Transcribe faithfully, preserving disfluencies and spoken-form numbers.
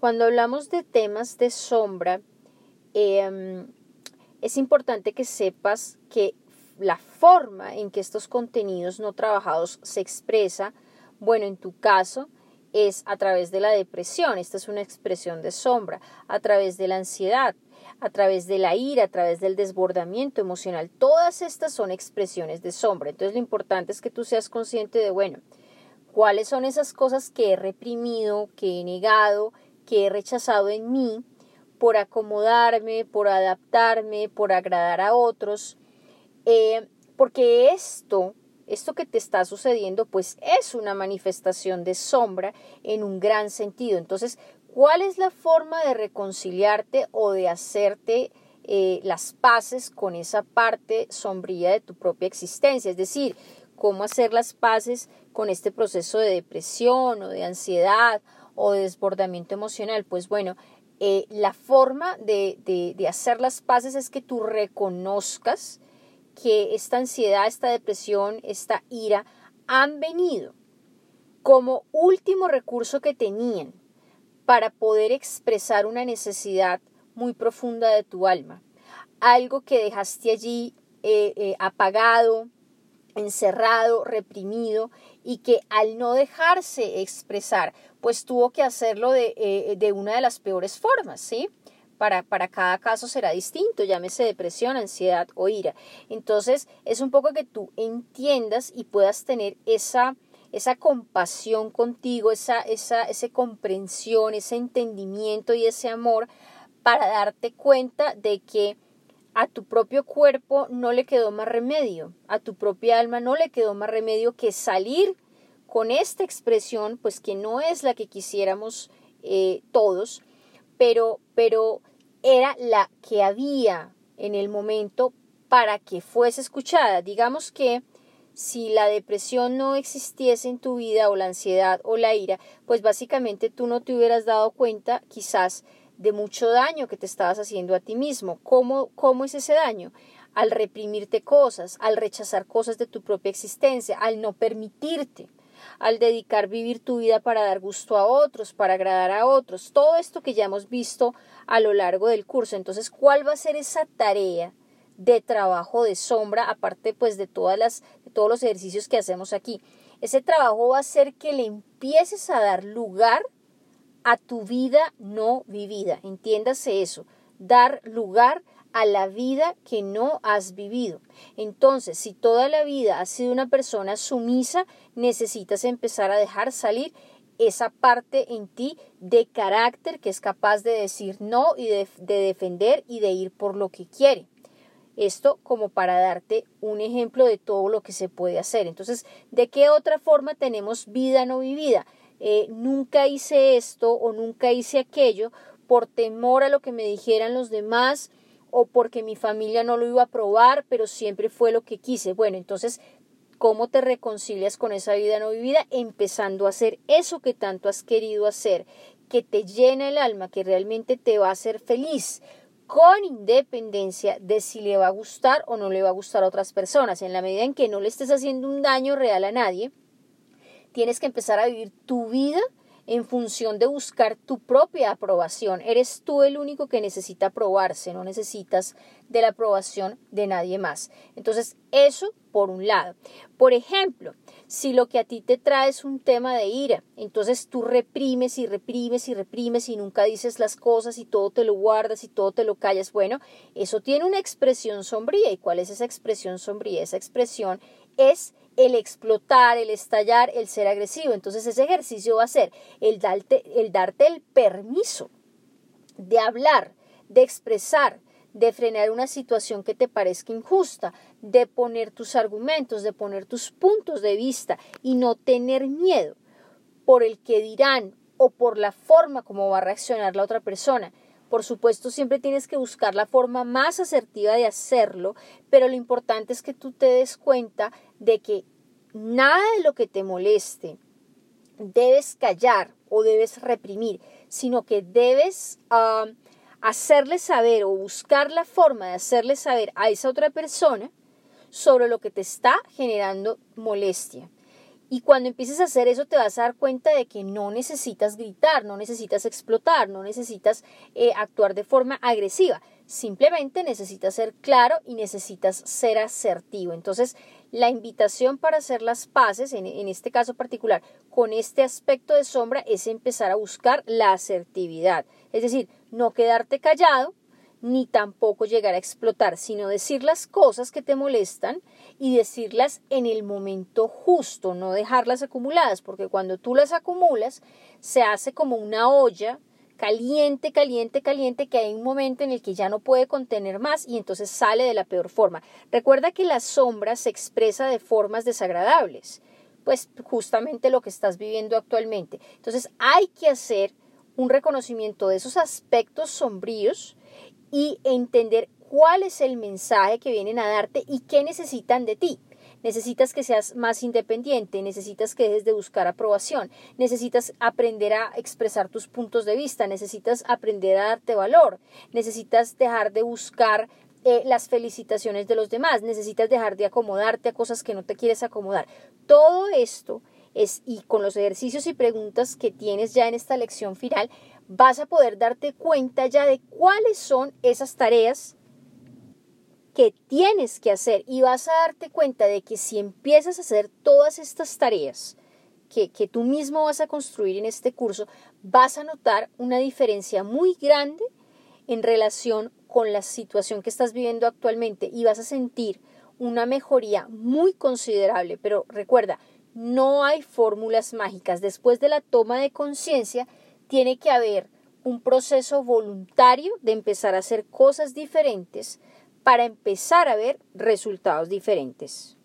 Cuando hablamos de temas de sombra, eh, es importante que sepas que la forma en que estos contenidos no trabajados se expresa, bueno, en tu caso, es a través de la depresión. Esta es una expresión de sombra, a través de la ansiedad, a través de la ira, a través del desbordamiento emocional. Todas estas son expresiones de sombra. Entonces lo importante es que tú seas consciente de, bueno, cuáles son esas cosas que he reprimido, que he negado, que he rechazado en mí por acomodarme, por adaptarme, por agradar a otros, eh, porque esto, esto que te está sucediendo, pues es una manifestación de sombra en un gran sentido. Entonces, ¿cuál es la forma de reconciliarte o de hacerte eh, las paces con esa parte sombría de tu propia existencia? Es decir, ¿cómo hacer las paces con este proceso de depresión o de ansiedad o de desbordamiento emocional? Pues bueno, eh, la forma de, de, de hacer las paces es que tú reconozcas que esta ansiedad, esta depresión, esta ira han venido como último recurso que tenían para poder expresar una necesidad muy profunda de tu alma. Algo que dejaste allí eh, eh, apagado, encerrado, reprimido, y que al no dejarse expresar, pues tuvo que hacerlo de, eh, de una de las peores formas, ¿sí? Para, para cada caso será distinto, llámese depresión, ansiedad o ira. Entonces es un poco que tú entiendas y puedas tener esa, esa compasión contigo, esa, esa, esa comprensión, ese entendimiento y ese amor para darte cuenta de que a tu propio cuerpo no le quedó más remedio, a tu propia alma no le quedó más remedio que salir con esta expresión, pues que no es la que quisiéramos eh, todos, pero, pero era la que había en el momento para que fuese escuchada. Digamos que si la depresión no existiese en tu vida, o la ansiedad o la ira, pues básicamente tú no te hubieras dado cuenta quizás de mucho daño que te estabas haciendo a ti mismo. ¿Cómo, cómo es ese daño? Al reprimirte cosas, al rechazar cosas de tu propia existencia, al no permitirte, al dedicar vivir tu vida para dar gusto a otros, para agradar a otros. Todo esto que ya hemos visto a lo largo del curso. Entonces, ¿cuál va a ser esa tarea de trabajo de sombra, aparte pues de todas las, de todos los ejercicios que hacemos aquí? Ese trabajo va a ser que le empieces a dar lugar a tu vida no vivida. Entiéndase eso, dar lugar a la vida que no has vivido. Entonces, si toda la vida has sido una persona sumisa, necesitas empezar a dejar salir esa parte en ti de carácter que es capaz de decir no y de, de defender y de ir por lo que quiere. Esto como para darte un ejemplo de todo lo que se puede hacer. Entonces, ¿de qué otra forma tenemos vida no vivida? Eh, nunca hice esto o nunca hice aquello por temor a lo que me dijeran los demás o porque mi familia no lo iba a aprobar, pero siempre fue lo que quise. Bueno, entonces, ¿cómo te reconcilias con esa vida no vivida? Empezando a hacer eso que tanto has querido hacer, que te llena el alma, que realmente te va a hacer feliz, con independencia de si le va a gustar o no le va a gustar a otras personas. En la medida en que no le estés haciendo un daño real a nadie, tienes que empezar a vivir tu vida en función de buscar tu propia aprobación. Eres tú el único que necesita aprobarse, no necesitas de la aprobación de nadie más. Entonces, eso por un lado. Por ejemplo, si lo que a ti te trae es un tema de ira, entonces tú reprimes y reprimes y reprimes y nunca dices las cosas y todo te lo guardas y todo te lo callas. Bueno, eso tiene una expresión sombría. ¿Y cuál es esa expresión sombría? Esa expresión es el explotar, el estallar, el ser agresivo. Entonces ese ejercicio va a ser el darte, el darte el permiso de hablar, de expresar, de frenar una situación que te parezca injusta, de poner tus argumentos, de poner tus puntos de vista y no tener miedo por el que dirán o por la forma como va a reaccionar la otra persona. Por supuesto, siempre tienes que buscar la forma más asertiva de hacerlo, pero lo importante es que tú te des cuenta de que nada de lo que te moleste debes callar o debes reprimir, sino que debes uh, hacerle saber o buscar la forma de hacerle saber a esa otra persona sobre lo que te está generando molestia. Y cuando empieces a hacer eso te vas a dar cuenta de que no necesitas gritar, no necesitas explotar, no necesitas eh, actuar de forma agresiva. Simplemente necesitas ser claro y necesitas ser asertivo. Entonces, la invitación para hacer las paces, en, en este caso particular, con este aspecto de sombra, es empezar a buscar la asertividad. Es decir, no quedarte callado, ni tampoco llegar a explotar, sino decir las cosas que te molestan y decirlas en el momento justo, no dejarlas acumuladas, porque cuando tú las acumulas, se hace como una olla caliente, caliente, caliente, que hay un momento en el que ya no puede contener más y entonces sale de la peor forma. Recuerda que la sombra se expresa de formas desagradables, pues justamente lo que estás viviendo actualmente. Entonces hay que hacer un reconocimiento de esos aspectos sombríos y entender cuál es el mensaje que vienen a darte y qué necesitan de ti. Necesitas que seas más independiente, necesitas que dejes de buscar aprobación, necesitas aprender a expresar tus puntos de vista, necesitas aprender a darte valor, necesitas dejar de buscar eh, las felicitaciones de los demás, necesitas dejar de acomodarte a cosas que no te quieres acomodar. Todo esto es, y con los ejercicios y preguntas que tienes ya en esta lección final, vas a poder darte cuenta ya de cuáles son esas tareas que tienes que hacer y vas a darte cuenta de que si empiezas a hacer todas estas tareas que, que tú mismo vas a construir en este curso, vas a notar una diferencia muy grande en relación con la situación que estás viviendo actualmente y vas a sentir una mejoría muy considerable. Pero recuerda, no hay fórmulas mágicas. Después de la toma de conciencia, tiene que haber un proceso voluntario de empezar a hacer cosas diferentes para empezar a ver resultados diferentes.